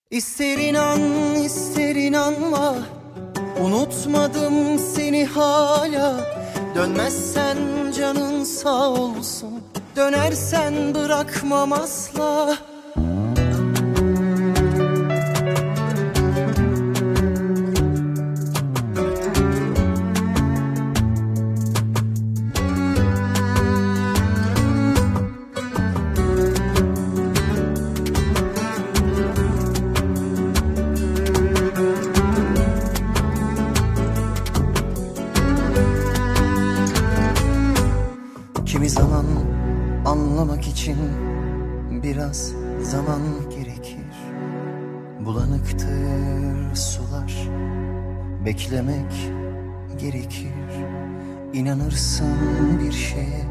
İster inan ister inanma, unutmadım seni hala. Dönmezsen canın sağ olsun, dönersen bırakmam asla. Kimi zaman anlamak için biraz zaman gerekir. Bulanıktır sular, beklemek gerekir. İnanırsın bir şeye,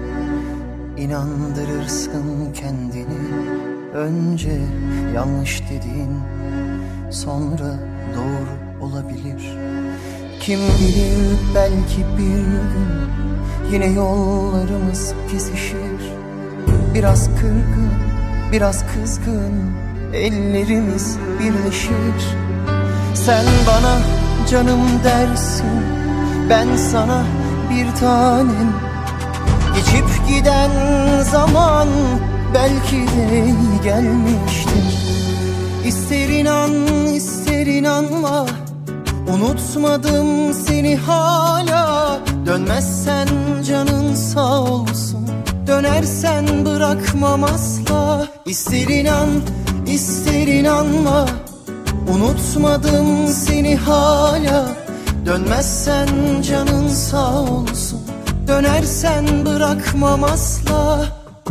inandırırsın kendini. Önce yanlış dediğin sonra doğru olabilir. Kim bilir, belki bir gün yine yollarımız kesişir. Biraz kırgın, biraz kızgın, ellerimiz birleşir. Sen bana canım dersin, ben sana bir tanem. Geçip giden zaman belki de iyi gelmiştir. İster inan ister inanma, unutmadım seni hala. Dönmezsen canın sağ olsun, dönersen bırakmam asla. İster inan ister inanma, unutmadım seni hala. Dönmezsen canın sağ olsun, dönersen bırakmam asla.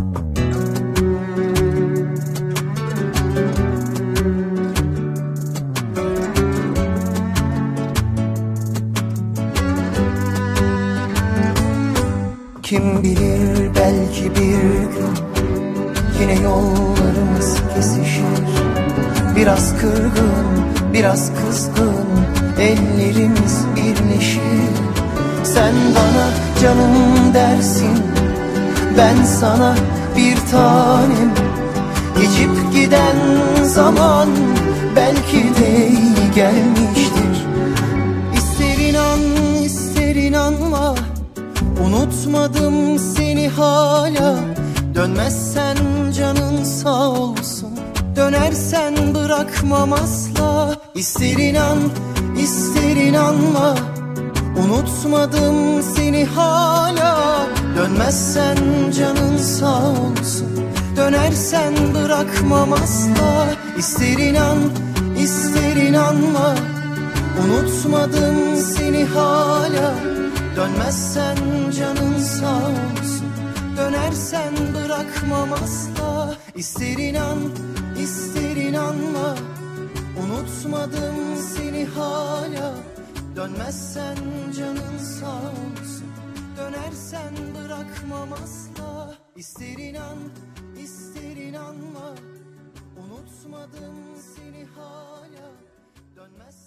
Kim bilir, belki bir gün yine yollarımız kesişir. Biraz kırgın, biraz kızgın, ellerimiz birleşir. Sen bana canım dersin, ben sana bir tanem. Geçip giden zaman belki de iyi gelmiştir. İster inan ister inanma, unutmadım seni hala. Dönmezsen canın sağ olsun, dönersen bırakmam asla. İster inan ister inanma, unutmadım seni hala. Dönmezsen canın sağ olsun, dönersen bırakmam asla. İster inan ister inanma, unutmadım seni hala. Dönmezsen canın sağ olsun, dönersen bırakmam asla. İster inan ister inanma, unutmadım seni hala. Dönmezsen canın sağ olsun, dönersen bırakmam asla. İster inan ister inanma, unutmadım seni hala. Dönmezsen